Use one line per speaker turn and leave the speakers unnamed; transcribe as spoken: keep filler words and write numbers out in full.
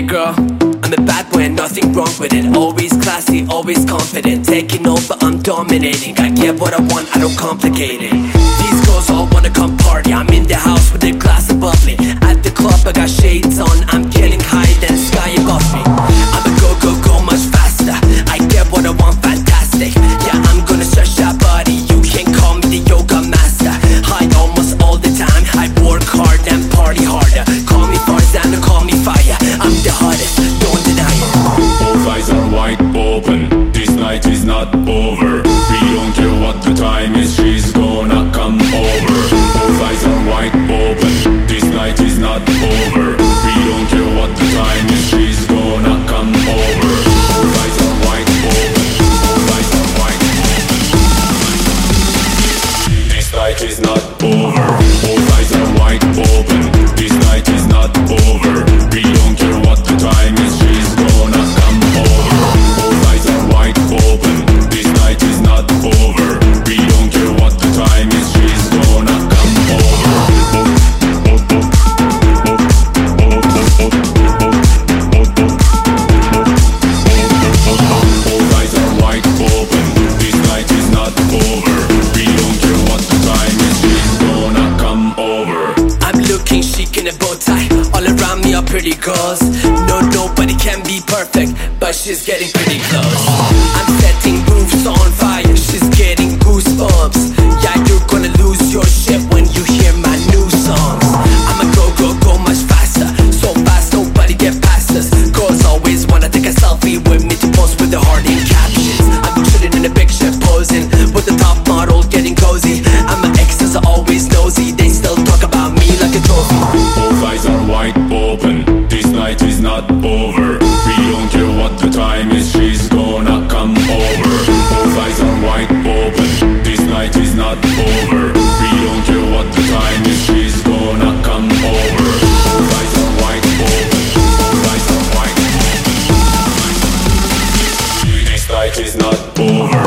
girl, I'm a bad boy and nothing wrong with it. Always classy, always confident. Taking over, I'm dominating. I get what I want, I don't complicate it. These girls all wanna come party. I'm in the house with a glass of bubbly. At the club I got shades on. I'm getting high, then sky above me. I'm a go, go, go much faster. I get what I want, fantastic. Yeah, I'm gonna stretch that body. You can call me the yoga master. High almost all the time. I work hard and party harder. Call me Farzan or call me Fire. I'm the hottest, don't deny it.
Both eyes are wide open. This night is not over. We don't care what the time is. She's gonna come over. Both eyes are wide open. This night is not over. We don't care what the time is. She's gonna come over. Both eyes are wide open. Both eyes are wide open. This night is not over. Both eyes are wide open. This night is not over. We don't care what the time is. She's gonna come over. Both eyes are wide open. This night is not over. We don't care what the time is. She's gonna come over. Both eyes are wide open. This night is not over. We don't care what the time is. She's gonna come over.
I'm looking chic in a bow tie. All around me are pretty girls. No, nobody can be perfect, but she's getting pretty close. I'm setting roofs on fire. She's getting goosebumps. Yeah, you're gonna lose your shit when you hear my new songs. I'ma go, go, go much faster. So fast, nobody get past us. Girls always wanna take a selfie with me to post with the heart in captions. I'm sitting in a picture posing with the top model getting cozy. And my exes are always nosy. They still talk about me like a trophy.
Both eyes are wide open. This night is not over. We don't care what the time is. She's gonna come over. Both eyes are wide open. This night is not over. We don't care what the time is. She's gonna come over. Both eyes are wide open. Both eyes are wide open. This night is not over.